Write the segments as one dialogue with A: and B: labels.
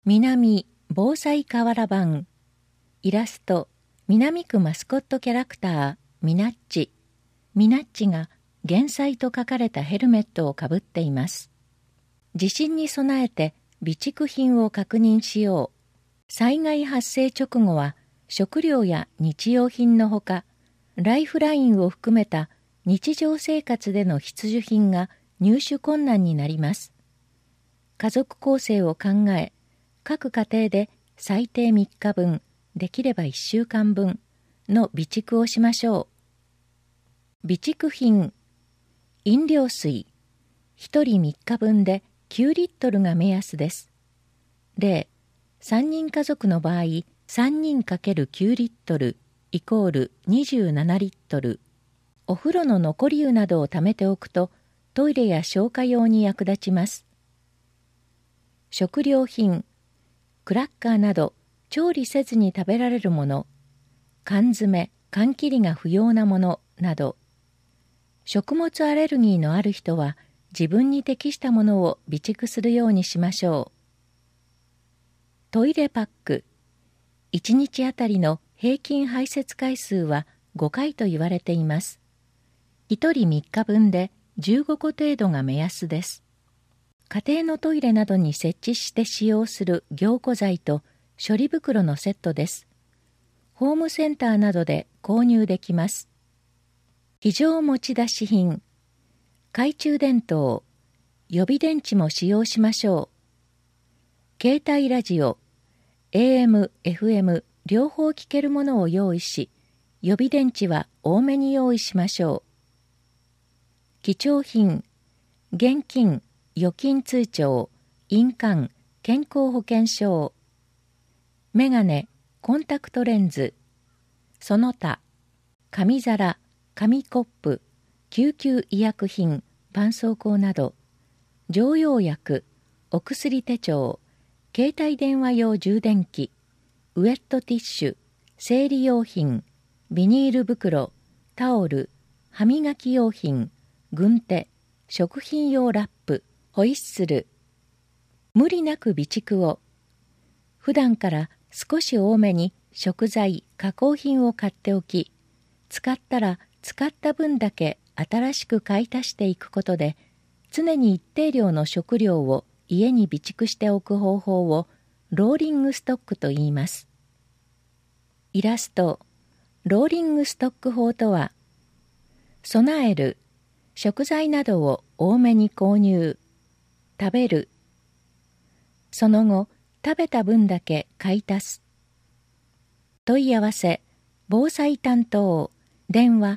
A: 南防災河原版。イラスト、南区マスコットキャラクター、ミナッチ。ミナッチが減災と書かれたヘルメットをかぶっています。地震に備えて備蓄品を確認しよう。災害発生直後は食料や日用品のほか、ライフラインを含めた日常生活での必需品が入手困難になります。家族構成を考え、各家庭で最低3日分、できれば1週間分の備蓄をしましょう。備蓄品、飲料水、1人3日分で9リットルが目安です。例、3人家族の場合、3人 ×9 リットルイコール27リットル。お風呂の残り湯などを貯めておくと、トイレや消火用に役立ちます。食料品、クラッカーなど調理せずに食べられるもの、缶詰、缶切りが不要なものなど、食物アレルギーのある人は自分に適したものを備蓄するようにしましょう。トイレパック、1日あたりの平均排泄回数は5回と言われています。1人3日分で15個程度が目安です。家庭のトイレなどに設置して使用する凝固剤と処理袋のセットです。ホームセンターなどで購入できます。非常持ち出し品、懐中電灯、予備電池も使用しましょう。携帯ラジオ、AM、FM 両方聞けるものを用意し、予備電池は多めに用意しましょう。貴重品、現金、預金通帳、印鑑、健康保険証、メガネ、コンタクトレンズ、その他、紙皿、紙コップ、救急医薬品、絆創膏など、常用薬、お薬手帳、携帯電話用充電器、ウェットティッシュ、生理用品、ビニール袋、タオル、歯磨き用品、軍手、食品用ラップ、ホイッスル。無理なく備蓄を。普段から少し多めに食材、加工品を買っておき、使ったら使った分だけ新しく買い足していくことで、常に一定量の食料を家に備蓄しておく方法をローリングストックと言います。イラスト、ローリングストック法とは、備える、食材などを多めに購入、食べる。その後、食べた分だけ買い足す。問い合わせ、防災担当、電話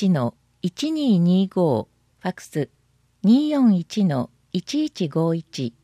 A: 341-1225、ファクス 241-1151。